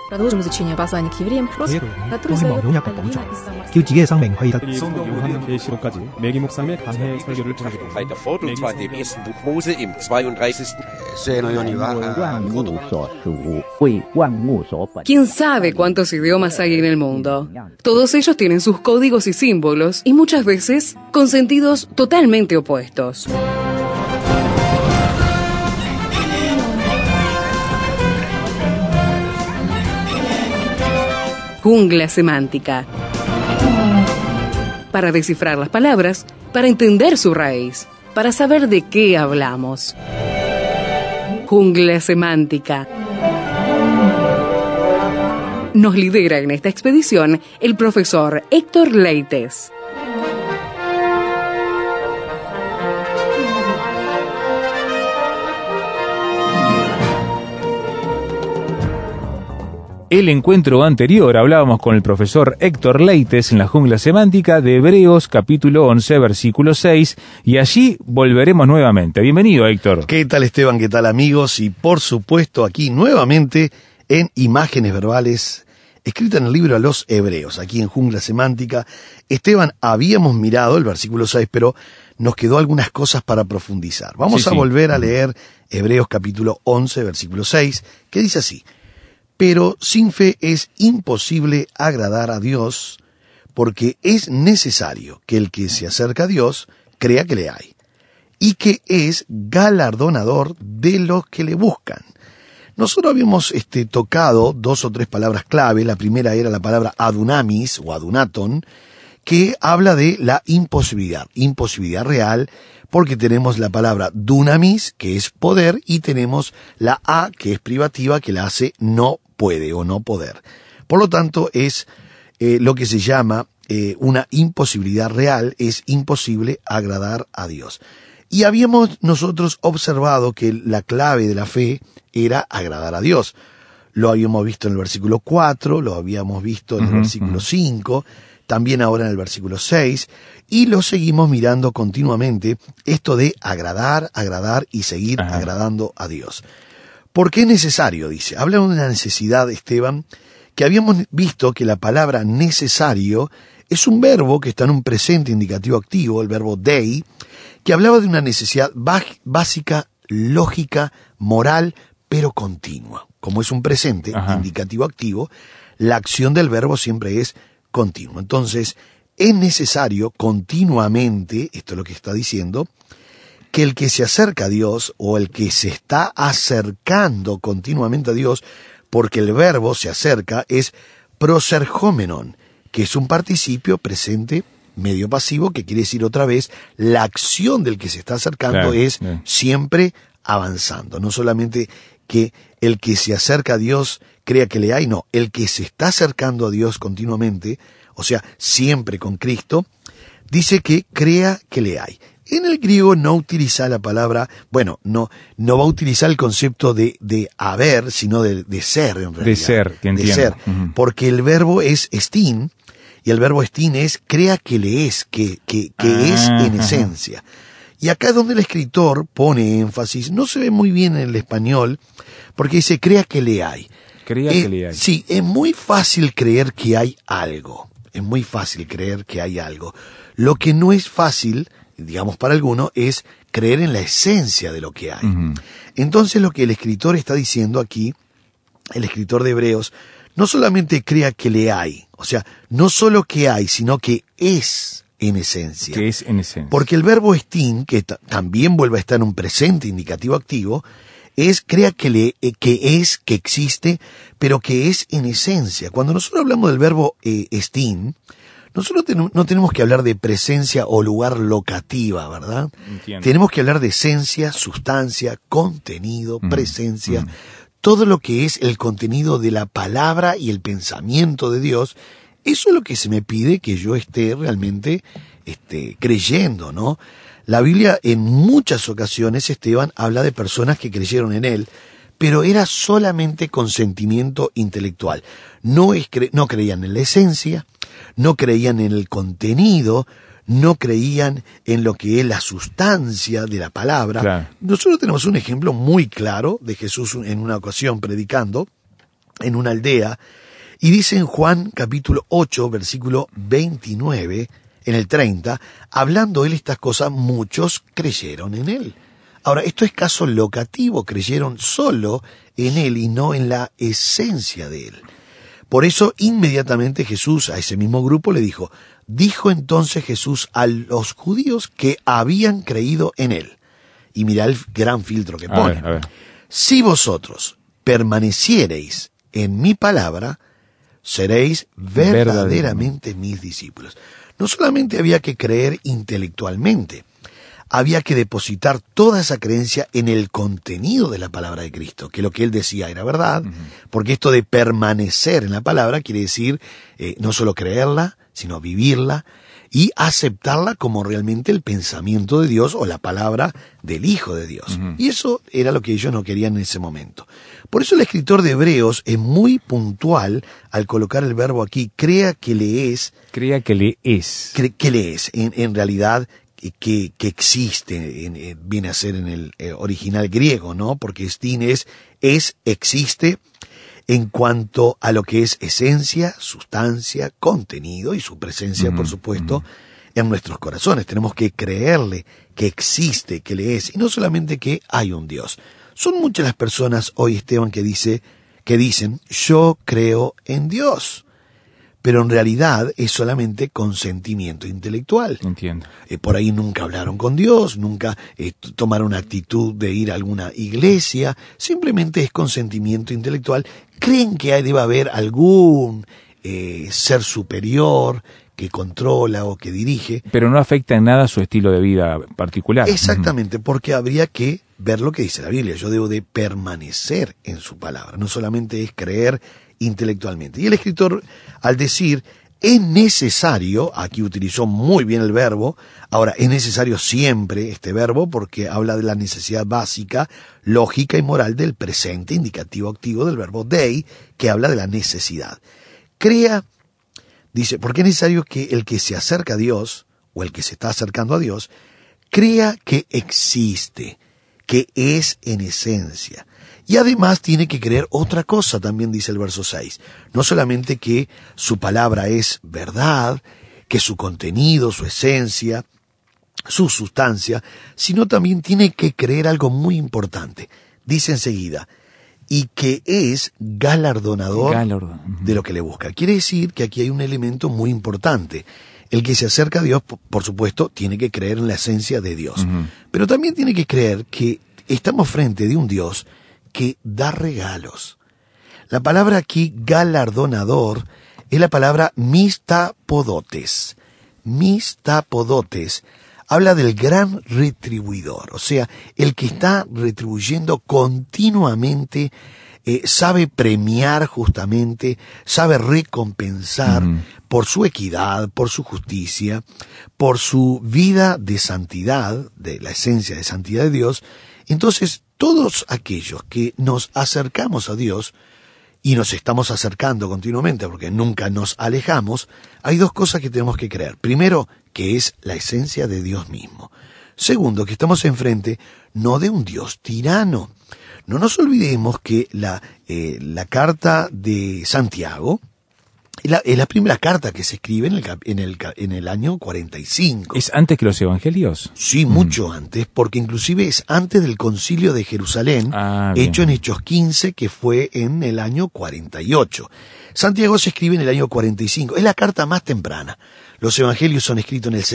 Продолжим изучение послания к евреям, который 소위 создает 용약과 Альбина 봉조. из Самары. 叫自己嘅生命可以得 성경 요한은 계시록까지 매기 목사님의 감회 설교를 전하게 Weiter 됩니다. fort, und zwar in dem ersten Buch Mose im 32. 万物所属，为万物所本。 ¿Quién sabe cuántos idiomas hay en el mundo? Todos ellos tienen sus códigos y símbolos, y muchas veces con sentidos totalmente opuestos. Jungla semántica. Para descifrar las palabras, para entender su raíz, para saber de qué hablamos. Jungla semántica. Nos lidera en esta expedición el profesor Héctor Leites. El encuentro anterior hablábamos con el profesor Héctor Leites en la jungla semántica de Hebreos capítulo 11 versículo 6 y allí volveremos nuevamente. Bienvenido, Héctor. ¿Qué tal, Esteban? ¿Qué tal, amigos? Y por supuesto aquí nuevamente en Imágenes Verbales, escrita en el libro a los Hebreos, aquí en Jungla Semántica. Esteban, habíamos mirado el versículo 6, pero nos quedó algunas cosas para profundizar. Vamos a volver a leer Hebreos capítulo 11 versículo 6, que dice así: pero sin fe es imposible agradar a Dios, porque es necesario que el que se acerca a Dios crea que le hay, y que es galardonador de los que le buscan. Nosotros habíamos tocado 2 o 3 palabras clave. La primera era la palabra adunamis o adunaton, que habla de la imposibilidad real, porque tenemos la palabra dunamis, que es poder, y tenemos la a, que es privativa, que la hace no puede o no poder. Por lo tanto, es lo que se llama una imposibilidad real, es imposible agradar a Dios. Y habíamos nosotros observado que la clave de la fe era agradar a Dios. Lo habíamos visto en el versículo 4, lo habíamos visto en el versículo 5, también ahora en el versículo 6, y lo seguimos mirando continuamente, esto de agradar y seguir agradando a Dios. ¿Por qué es necesario? Dice. Habla de una necesidad, Esteban, que habíamos visto que la palabra necesario es un verbo que está en un presente indicativo activo, el verbo dei, que hablaba de una necesidad básica, lógica, moral, pero continua. Como es un presente indicativo activo, la acción del verbo siempre es continua. Entonces, es necesario continuamente, esto es lo que está diciendo, que el que se acerca a Dios o el que se está acercando continuamente a Dios, porque el verbo se acerca, es prosergómenon, que es un participio presente medio pasivo, que quiere decir otra vez, la acción del que se está acercando es siempre avanzando. No solamente que el que se acerca a Dios crea que le hay, no, el que se está acercando a Dios continuamente, o sea, siempre con Cristo, dice que crea que le hay. En el griego no utiliza la palabra, no va a utilizar el concepto de haber, sino de ser en realidad. De ser, que entiendo. De ser, porque el verbo es estin, y el verbo estin es crea que le es, que es en esencia. Y acá es donde el escritor pone énfasis, no se ve muy bien en el español, porque dice crea que le hay. Crea que le hay. Sí, es muy fácil creer que hay algo. Es muy fácil creer que hay algo. Lo que no es fácil, digamos para alguno, es creer en la esencia de lo que hay. Entonces lo que el escritor está diciendo aquí, el escritor de Hebreos, no solamente crea que le hay, o sea, no solo que hay, sino que es en esencia. Que es en esencia. Porque el verbo estin, que también vuelve a estar en un presente indicativo activo, es crea que que existe, pero que es en esencia. Cuando nosotros hablamos del verbo estin, nosotros no tenemos que hablar de presencia o lugar locativa, ¿verdad? Entiendo. Tenemos que hablar de esencia, sustancia, contenido, presencia, todo lo que es el contenido de la palabra y el pensamiento de Dios. Eso es lo que se me pide que yo esté realmente creyendo, ¿no? La Biblia en muchas ocasiones, Esteban, habla de personas que creyeron en Él, pero era solamente consentimiento intelectual. No creían en la esencia, no creían en el contenido, no creían en lo que es la sustancia de la palabra. Claro. Nosotros tenemos un ejemplo muy claro de Jesús en una ocasión predicando, en una aldea, y dice en Juan capítulo 8, versículo 29, en el 30, hablando él estas cosas, muchos creyeron en él. Ahora, esto es caso locativo, creyeron solo en él y no en la esencia de él. Por eso, inmediatamente Jesús a ese mismo grupo le dijo entonces Jesús a los judíos que habían creído en él. Y mira el gran filtro que pone. A ver. Si vosotros permaneciereis en mi palabra, seréis verdaderamente mis discípulos. No solamente había que creer intelectualmente, había que depositar toda esa creencia en el contenido de la palabra de Cristo, que lo que él decía era verdad, porque esto de permanecer en la palabra quiere decir no solo creerla, sino vivirla y aceptarla como realmente el pensamiento de Dios o la palabra del Hijo de Dios. Y eso era lo que ellos no querían en ese momento. Por eso el escritor de Hebreos es muy puntual al colocar el verbo aquí, crea que le es. Crea que le es. Que le es, en realidad, que existe, viene a ser en el original griego, ¿no? Porque estin es, existe en cuanto a lo que es esencia, sustancia, contenido y su presencia, por supuesto, en nuestros corazones. Tenemos que creerle que existe, que le es, y no solamente que hay un Dios. Son muchas las personas hoy, Esteban, que dicen, yo creo en Dios. Pero en realidad es solamente consentimiento intelectual. Entiendo. Por ahí nunca hablaron con Dios, nunca tomaron actitud de ir a alguna iglesia, simplemente es consentimiento intelectual. Creen que debe haber algún ser superior que controla o que dirige. Pero no afecta en nada su estilo de vida particular. Exactamente, porque habría que ver lo que dice la Biblia. Yo debo de permanecer en su palabra, no solamente es creer intelectualmente. Y el escritor, al decir, es necesario, aquí utilizó muy bien el verbo, ahora es necesario siempre este verbo porque habla de la necesidad básica, lógica y moral del presente, indicativo activo del verbo dei, que habla de la necesidad. Crea, dice, porque es necesario que el que se acerca a Dios, o el que se está acercando a Dios, crea que existe, que es en esencia. Y además tiene que creer otra cosa, también dice el verso 6. No solamente que su palabra es verdad, que su contenido, su esencia, su sustancia, sino también tiene que creer algo muy importante. Dice enseguida, y que es galardonador de lo que le busca. Quiere decir que aquí hay un elemento muy importante. El que se acerca a Dios, por supuesto, tiene que creer en la esencia de Dios. Pero también tiene que creer que estamos frente de un Dios que da regalos. La palabra aquí, galardonador, es la palabra mistapodotes. Mistapodotes habla del gran retribuidor, o sea, el que está retribuyendo continuamente, sabe premiar justamente, sabe recompensar por su equidad, por su justicia, por su vida de santidad, de la esencia de santidad de Dios. Entonces, todos aquellos que nos acercamos a Dios, y nos estamos acercando continuamente porque nunca nos alejamos, hay dos cosas que tenemos que creer. Primero, que es la esencia de Dios mismo. Segundo, que estamos enfrente no de un Dios tirano. No nos olvidemos que la carta de Santiago es la primera carta que se escribe en el año 45. ¿Es antes que los evangelios? Sí, mucho antes, porque inclusive es antes del concilio de Jerusalén, hecho en Hechos 15, que fue en el año 48. Santiago se escribe en el año 45, es la carta más temprana. Los evangelios son escritos en el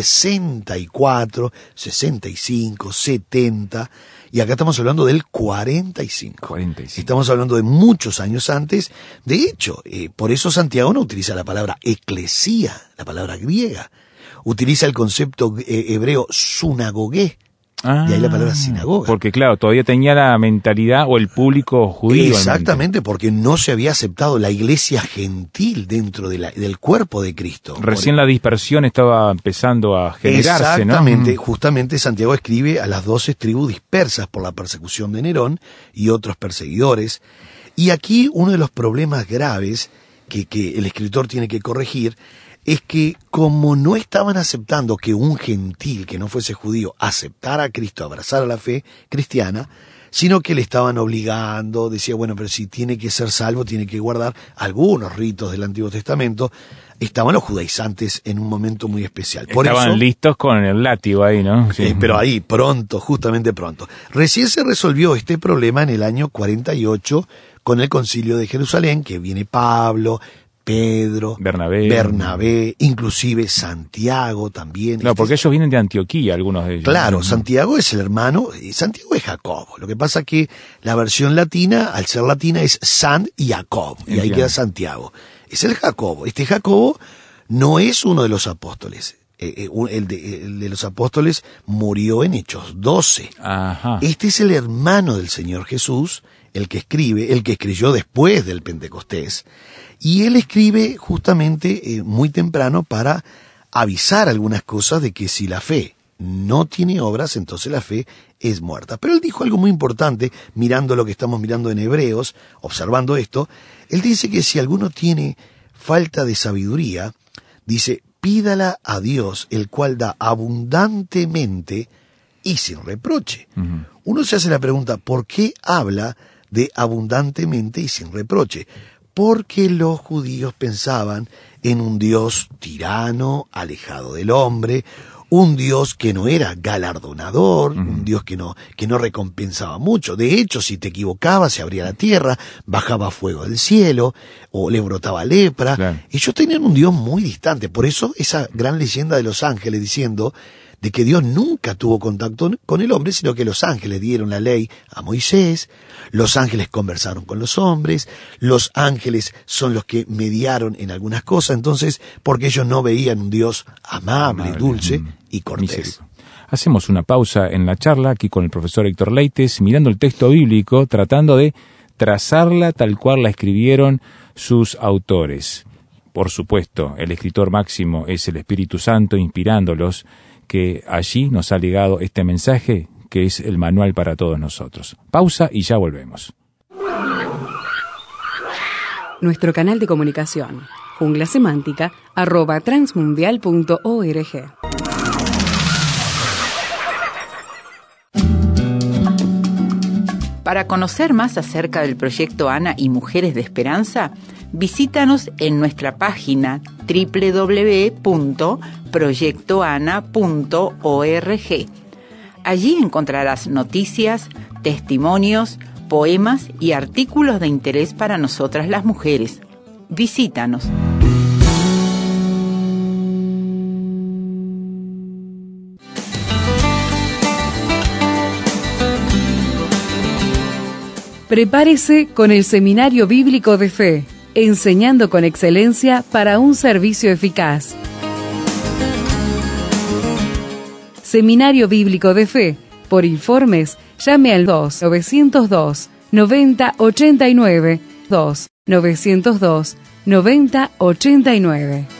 64, 65, 70, y acá estamos hablando del 45. Estamos hablando de muchos años antes. De hecho, por eso Santiago no utiliza la palabra eclesía, la palabra griega. Utiliza el concepto hebreo sunagogué. Y ahí la palabra sinagoga. Porque claro, todavía tenía la mentalidad o el público judío. Exactamente, porque no se había aceptado la iglesia gentil dentro del cuerpo de Cristo. Recién la dispersión estaba empezando a generarse, exactamente, ¿no? Justamente Santiago escribe a las 12 tribus dispersas por la persecución de Nerón y otros perseguidores. Y aquí uno de los problemas graves que el escritor tiene que corregir es que como no estaban aceptando que un gentil que no fuese judío aceptara a Cristo, abrazara la fe cristiana, sino que le estaban obligando, decía, bueno, pero si tiene que ser salvo, tiene que guardar algunos ritos del Antiguo Testamento. Estaban los judaizantes en un momento muy especial. Por Estaban eso, listos con el látigo ahí, ¿no? Sí. pero ahí, pronto, justamente pronto. Recién se resolvió este problema en el año 48 con el Concilio de Jerusalén, que viene Pablo, Pedro, Bernabé, inclusive Santiago también. No, porque ellos vienen de Antioquía, algunos de ellos. Claro, Santiago es el hermano, Santiago es Jacobo. Lo que pasa que la versión latina, al ser latina, es San y Jacob, y ahí queda Santiago. Es el Jacobo. Este Jacobo no es uno de los apóstoles. El de los apóstoles murió en Hechos 12. Ajá. Este es el hermano del Señor Jesús, el que escribió después del Pentecostés. Y él escribe justamente muy temprano para avisar algunas cosas de que si la fe no tiene obras, entonces la fe es muerta. Pero él dijo algo muy importante, mirando lo que estamos mirando en Hebreos, observando esto. Él dice que si alguno tiene falta de sabiduría, dice, pídala a Dios, el cual da abundantemente y sin reproche. Uh-huh. Uno se hace la pregunta, ¿por qué habla de abundantemente y sin reproche? Porque los judíos pensaban en un Dios tirano, alejado del hombre, un Dios que no era galardonador, un Dios que no recompensaba mucho. De hecho, si te equivocabas, se abría la tierra, bajaba fuego del cielo, o le brotaba lepra. Claro. Ellos tenían un Dios muy distante. Por eso esa gran leyenda de los ángeles diciendo de que Dios nunca tuvo contacto con el hombre, sino que los ángeles dieron la ley a Moisés, los ángeles conversaron con los hombres, los ángeles son los que mediaron en algunas cosas, entonces, porque ellos no veían un Dios amable, dulce y cortés. Hacemos una pausa en la charla aquí con el profesor Héctor Leites, mirando el texto bíblico, tratando de trazarla tal cual la escribieron sus autores. Por supuesto, el escritor máximo es el Espíritu Santo inspirándolos, que allí nos ha legado este mensaje que es el manual para todos nosotros. Pausa y ya volvemos. Nuestro canal de comunicación, junglasemántica@transmundial.org. Para conocer más acerca del proyecto ANA y Mujeres de Esperanza, visítanos en nuestra página www.proyectoana.org. Allí encontrarás noticias, testimonios, poemas y artículos de interés para nosotras las mujeres. Visítanos. Prepárese con el Seminario Bíblico de Fe, enseñando con excelencia para un servicio eficaz. Seminario Bíblico de Fe. Por informes, llame al 2-902-9089, 2-902-9089.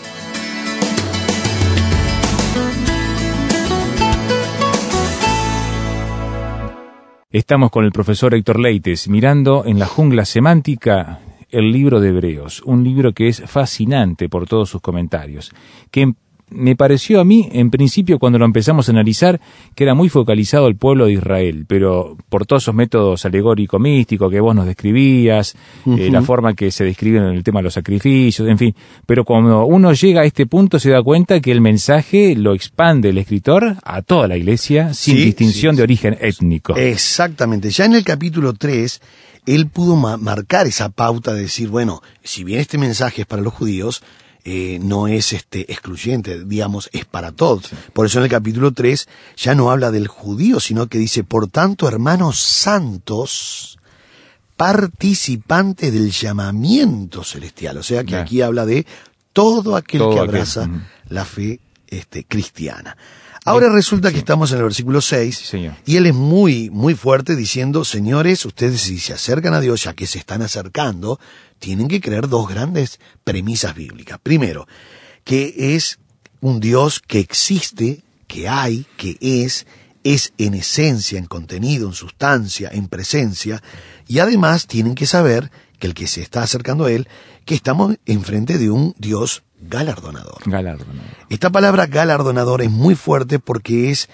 Estamos con el profesor Héctor Leites, mirando en la jungla semántica el libro de Hebreos, un libro que es fascinante por todos sus comentarios, que me pareció a mí, en principio, cuando lo empezamos a analizar, que era muy focalizado al pueblo de Israel, pero por todos esos métodos alegórico-místicos que vos nos describías, la forma que se describen en el tema de los sacrificios, en fin, pero cuando uno llega a este punto se da cuenta que el mensaje lo expande el escritor a toda la iglesia, sin distinción de origen étnico. Exactamente, ya en el capítulo 3, él pudo marcar esa pauta de decir, bueno, si bien este mensaje es para los judíos, no es excluyente, digamos, es para todos. Por eso en el capítulo 3 ya no habla del judío, sino que dice, por tanto, hermanos santos, participantes del llamamiento celestial. O sea que aquí habla de todo aquel que abraza la fe cristiana. Ahora resulta que estamos en el versículo 6, y él es muy, muy fuerte diciendo, señores, ustedes si se acercan a Dios, ya que se están acercando, tienen que creer dos grandes premisas bíblicas. Primero, que es un Dios que existe, que hay, que es en esencia, en contenido, en sustancia, en presencia, y además tienen que saber que el que se está acercando a él, que estamos enfrente de un Dios galardonador. Galardonador. Esta palabra galardonador es muy fuerte porque es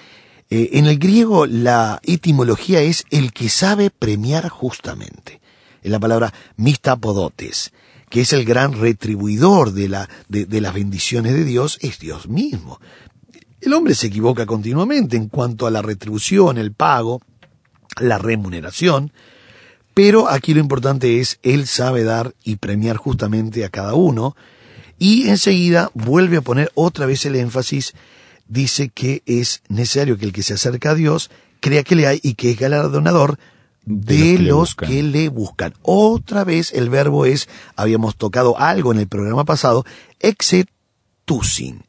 En el griego la etimología es el que sabe premiar justamente. Es la palabra mistapodotes, que es el gran retribuidor de las bendiciones de Dios, es Dios mismo. El hombre se equivoca continuamente en cuanto a la retribución, el pago, la remuneración, pero aquí lo importante es, Él sabe dar y premiar justamente a cada uno, y enseguida vuelve a poner otra vez el énfasis, dice que es necesario que el que se acerca a Dios crea que le hay y que es galardonador de los que le buscan. Otra vez el verbo es, habíamos tocado algo en el programa pasado, exetusin.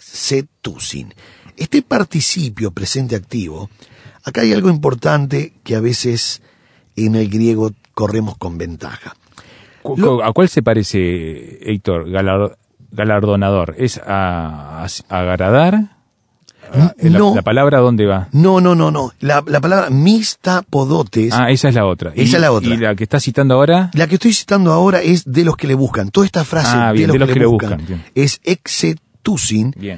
Este participio presente activo, acá hay algo importante que a veces en el griego corremos con ventaja. ¿A cuál se parece, Héctor, galardonador? ¿Es a agradar? No. ¿La palabra dónde va? No. La palabra mistapodotes. Esa es la otra. Esa es la otra. ¿Y la que estás citando ahora? La que estoy citando ahora es de los que le buscan. Toda esta frase bien, de los que le buscan bien. Es exetusin. Bien.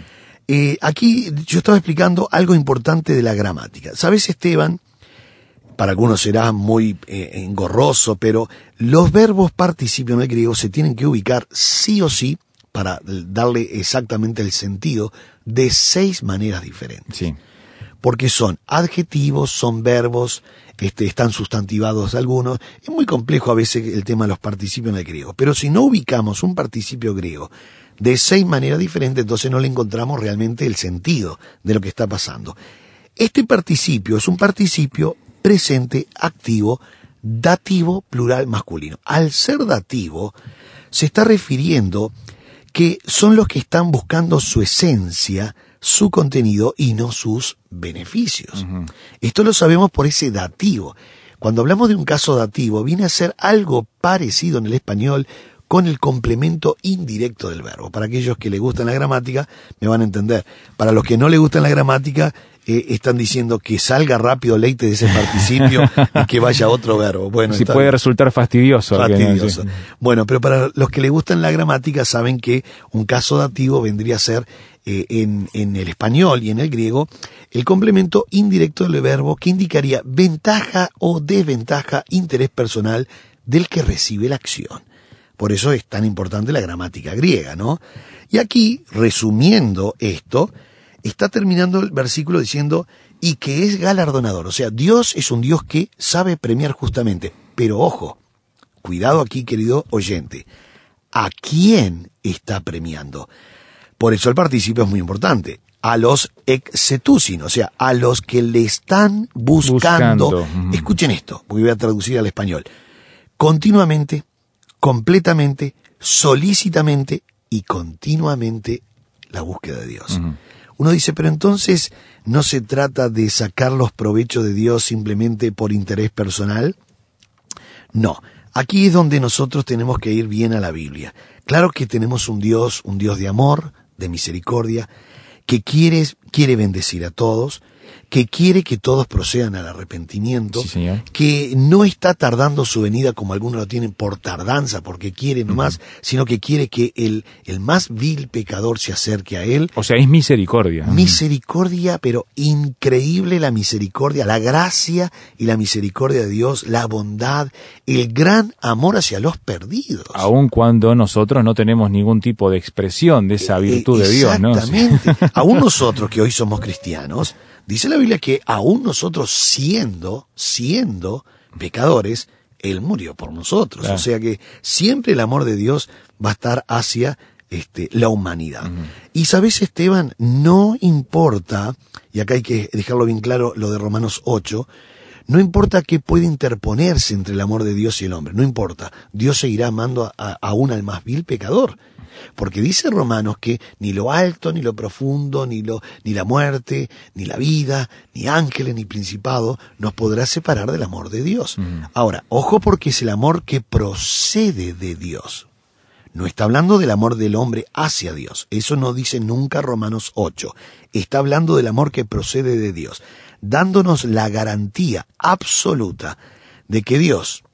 Aquí yo estaba explicando algo importante de la gramática. ¿Sabes, Esteban? Para algunos será muy engorroso, pero los verbos participio en el griego se tienen que ubicar sí o sí para darle exactamente el sentido de 6 maneras diferentes. Sí. Porque son adjetivos, son verbos, están sustantivados algunos. Es muy complejo a veces el tema de los participios en el griego. Pero si no ubicamos un participio griego de 6 maneras diferentes, entonces no le encontramos realmente el sentido de lo que está pasando. Este participio es un participio presente, activo, dativo, plural, masculino. Al ser dativo, se está refiriendo que son los que están buscando su esencia, su contenido y no sus beneficios. Uh-huh. Esto lo sabemos por ese dativo. Cuando hablamos de un caso dativo, viene a ser algo parecido en el español con el complemento indirecto del verbo. Para aquellos que les gustan la gramática, me van a entender. Para los que no les gustan la gramática, están diciendo que salga rápido Leite de ese participio y que vaya otro verbo. Bueno, sí, puede resultar fastidioso. Fastidioso. Sí. Bueno, pero para los que les gustan la gramática saben que un caso dativo vendría a ser en el español y en el griego el complemento indirecto del verbo que indicaría ventaja o desventaja, interés personal del que recibe la acción. Por eso es tan importante la gramática griega, ¿no? Y aquí, resumiendo esto, está terminando el versículo diciendo, y que es galardonador. O sea, Dios es un Dios que sabe premiar justamente. Pero ojo, cuidado aquí, querido oyente. ¿A quién está premiando? Por eso el participio es muy importante. A los exetusin, o sea, a los que le están buscando. Escuchen esto, porque voy a traducir al español. Continuamente, completamente, solícitamente y continuamente la búsqueda de Dios. Uh-huh. Uno dice, pero entonces no se trata de sacar los provechos de Dios simplemente por interés personal. No, aquí es donde nosotros tenemos que ir bien a la Biblia. Claro que tenemos un Dios de amor, de misericordia, que quiere bendecir a todos, que quiere que todos procedan al arrepentimiento, sí, señor, que no está tardando su venida como algunos lo tienen por tardanza, porque quiere nomás, sino que quiere que el más vil pecador se acerque a él. O sea, es misericordia. Misericordia, pero increíble la misericordia, la gracia y la misericordia de Dios, la bondad, el gran amor hacia los perdidos. Aun cuando nosotros no tenemos ningún tipo de expresión de esa virtud de Dios, ¿no? Exactamente. Aún nosotros que hoy somos cristianos, dice la Biblia que aún nosotros siendo pecadores, Él murió por nosotros. Claro. O sea que siempre el amor de Dios va a estar hacia la humanidad. Uh-huh. Y sabes, Esteban, no importa, y acá hay que dejarlo bien claro lo de Romanos 8, no importa qué puede interponerse entre el amor de Dios y el hombre, no importa. Dios seguirá amando aún al más vil pecador. Porque dice Romanos que ni lo alto, ni lo profundo, ni la muerte, ni la vida, ni ángeles, ni principado nos podrá separar del amor de Dios. Ahora, ojo, porque es el amor que procede de Dios. No está hablando del amor del hombre hacia Dios. Eso no dice nunca Romanos 8. Está hablando del amor que procede de Dios, dándonos la garantía absoluta de que Dios,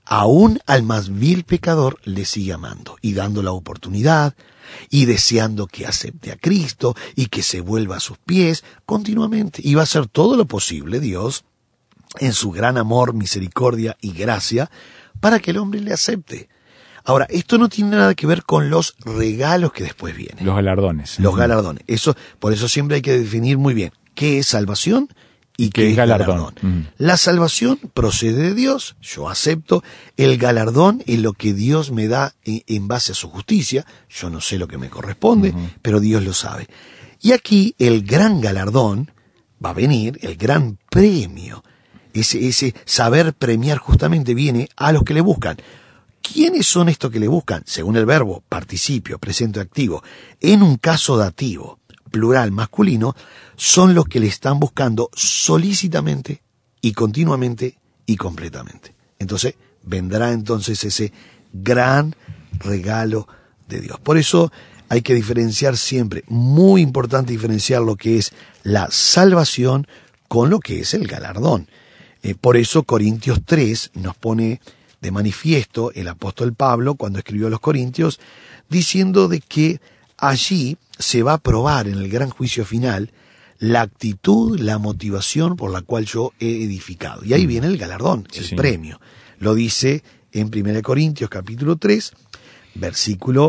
aún al más vil pecador le sigue amando y dando la oportunidad y deseando que acepte a Cristo y que se vuelva a sus pies continuamente. Y va a hacer todo lo posible Dios, en su gran amor, misericordia y gracia, para que el hombre le acepte. Ahora, esto no tiene nada que ver con los regalos que después vienen. Los galardones. Los galardones. Por eso siempre hay que definir muy bien qué es salvación y qué es galardón. La salvación procede de Dios, yo acepto. El galardón es lo que Dios me da en base a su justicia. Yo no sé lo que me corresponde, pero Dios lo sabe. Y aquí el gran galardón va a venir, el gran premio. Ese saber premiar justamente viene a los que le buscan. ¿Quiénes son estos que le buscan? Según el verbo, participio, presente activo. En un caso dativo, plural masculino, son los que le están buscando solícitamente y continuamente y completamente. Entonces, vendrá entonces ese gran regalo de Dios. Por eso hay que diferenciar siempre, muy importante diferenciar lo que es la salvación con lo que es el galardón. Por eso Corintios 3 nos pone de manifiesto el apóstol Pablo cuando escribió a los Corintios, diciendo de que allí se va a probar en el gran juicio final la actitud, la motivación por la cual yo he edificado. Y ahí viene el galardón, el premio. Lo dice en 1 Corintios capítulo 3, versículo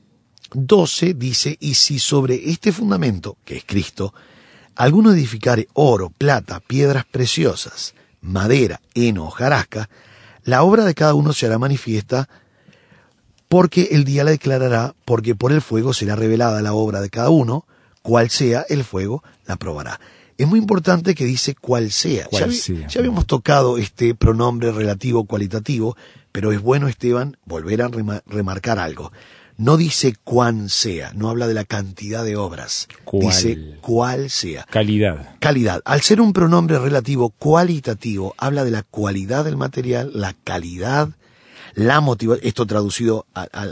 12, dice, y si sobre este fundamento, que es Cristo, alguno edificare oro, plata, piedras preciosas, madera, heno, hojarasca, la obra de cada uno se hará manifiesta, porque el día la declarará, porque por el fuego será revelada la obra de cada uno, cual sea el fuego la probará. Es muy importante que dice cual sea. Ya habíamos tocado este pronombre relativo cualitativo, pero es bueno, Esteban, volver a remarcar algo. No dice cuán sea, no habla de la cantidad de obras. Dice cuál sea. Calidad. Calidad. Al ser un pronombre relativo cualitativo, habla de la cualidad del material, la calidad, la motivación. Esto traducido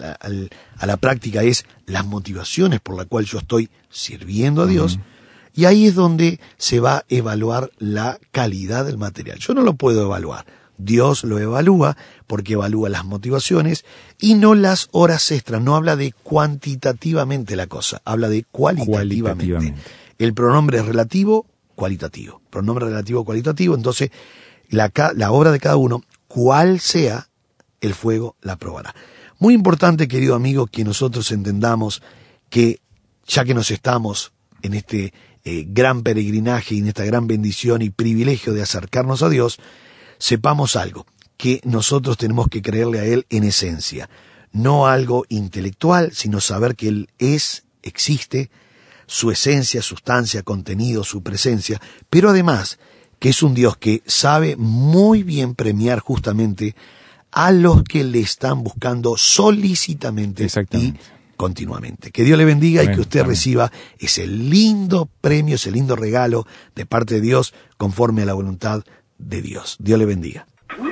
a la práctica es las motivaciones por las cuales yo estoy sirviendo a Dios. Y ahí es donde se va a evaluar la calidad del material. Yo no lo puedo evaluar. Dios lo evalúa porque evalúa las motivaciones y no las horas extras. No habla de cuantitativamente la cosa, habla de cualitativamente. El pronombre es relativo, cualitativo. Pronombre relativo, cualitativo. Entonces, la obra de cada uno, cual sea, el fuego la probará. Muy importante, querido amigo, que nosotros entendamos que, ya que nos estamos en este gran peregrinaje y en esta gran bendición y privilegio de acercarnos a Dios, sepamos algo, que nosotros tenemos que creerle a Él en esencia, no algo intelectual, sino saber que Él existe, su esencia, sustancia, contenido, su presencia, pero además que es un Dios que sabe muy bien premiar justamente a los que le están buscando solícitamente y continuamente. Que Dios le bendiga. Amén. Y que usted reciba ese lindo premio, ese lindo regalo de parte de Dios conforme a la voluntad de Dios. Dios le bendiga.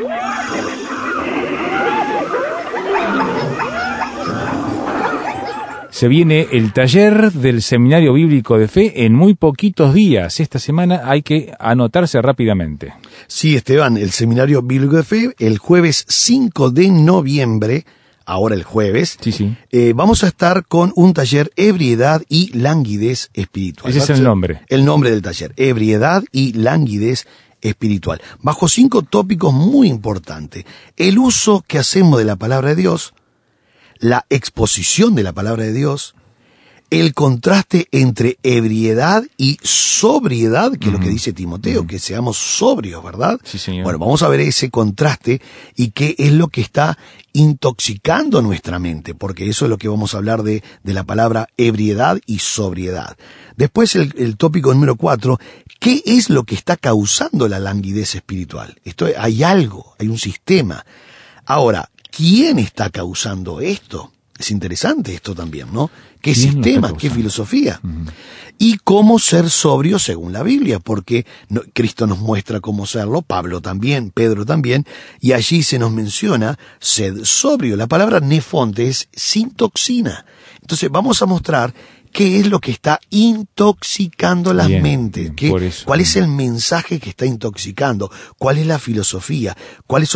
Se viene el taller del Seminario Bíblico de Fe en muy poquitos días. Esta semana hay que anotarse rápidamente. Sí, Esteban, el Seminario Bíblico de Fe, el jueves 5 de noviembre, ahora el jueves, vamos a estar con un taller Ebriedad y Languidez Espiritual. Ese es el nombre. El nombre del taller, Ebriedad y Languidez Espiritual. Bajo 5 tópicos muy importantes. El uso que hacemos de la palabra de Dios, la exposición de la palabra de Dios, el contraste entre ebriedad y sobriedad, que es lo que dice Timoteo, que seamos sobrios, ¿verdad? Sí, señor. Bueno, vamos a ver ese contraste y qué es lo que está intoxicando nuestra mente, porque eso es lo que vamos a hablar de la palabra ebriedad y sobriedad. Después el tópico número 4, ¿qué es lo que está causando la languidez espiritual? Hay algo, hay un sistema. Ahora, ¿quién está causando esto? Es interesante esto también, ¿no? ¿Qué sistema? ¿Qué filosofía? Y cómo ser sobrio según la Biblia, porque Cristo nos muestra cómo serlo, Pablo también, Pedro también, y allí se nos menciona sed sobrio. La palabra nefonte es sin toxina. Entonces vamos a mostrar qué es lo que está intoxicando las mentes, ¿cuál es el mensaje que está intoxicando? ¿Cuál es la filosofía? ¿Cuáles son las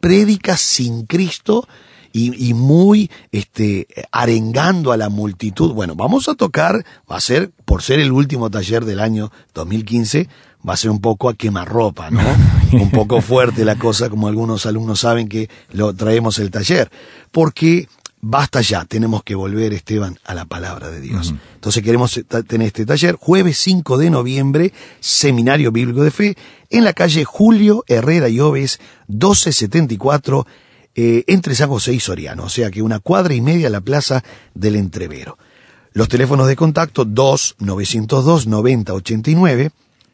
prédicas sin Cristo y muy arengando a la multitud. Bueno, vamos a tocar, va a ser, por ser el último taller del año 2015, va a ser un poco a quemarropa, ¿no? Un poco fuerte la cosa, como algunos alumnos saben que lo traemos el taller, porque basta ya, tenemos que volver, Esteban, a la palabra de Dios. Entonces queremos tener este taller, jueves 5 de noviembre, Seminario Bíblico de Fe, en la calle Julio Herrera y Oves, 1274, entre San José y Soriano, o sea que 1,5 cuadras a la plaza del Entrevero. Los teléfonos de contacto 2-902-9089,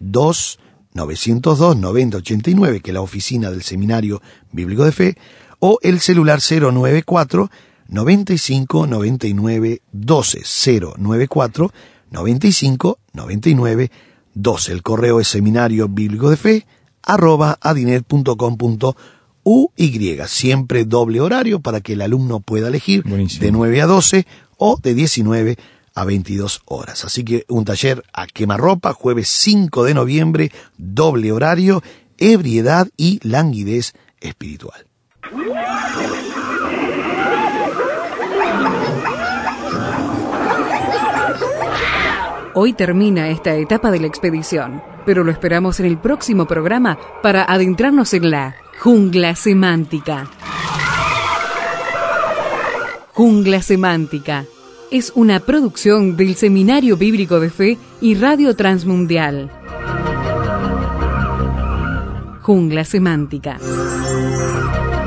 2-902-9089, que es la oficina del Seminario Bíblico de Fe, o el celular 094 95 99 12, 094 95 99 12. El correo es seminario bíblico de fe @adinet.com.uy, siempre doble horario para que el alumno pueda elegir. Buenísimo. De 9 a 12 o de 19 a 22 horas. Así que un taller a quemarropa, jueves 5 de noviembre, doble horario, ebriedad y languidez espiritual. Hoy termina esta etapa de la expedición, pero lo esperamos en el próximo programa para adentrarnos en la jungla semántica. Jungla Semántica es una producción del Seminario Bíblico de Fe y Radio Transmundial. Jungla Semántica.